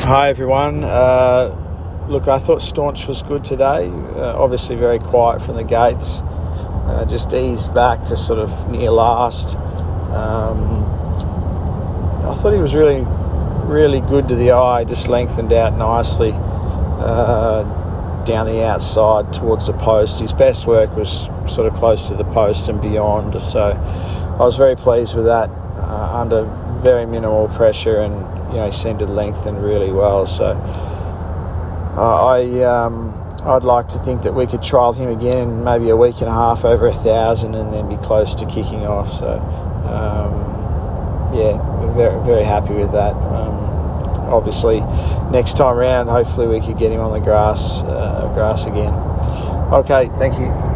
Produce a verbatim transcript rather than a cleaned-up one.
Hi everyone. Uh, look, I thought Staunch was good today. Uh, obviously very quiet from the gates. Uh, just eased back to sort of near last. Um, I thought he was really, really good to the eye. Just lengthened out nicely uh, down the outside towards the post. His best work was sort of close to the post and beyond. So I was very pleased with that uh, under very minimal pressure, and you know, he seemed to lengthen really well. So uh, I, um, I'd like to think that we could trial him again in maybe a week and a half over a thousand, and then be close to kicking off. So um, yeah, we're very, very happy with that. Um, obviously, next time round, hopefully we could get him on the grass, uh, grass again. Okay, thank you.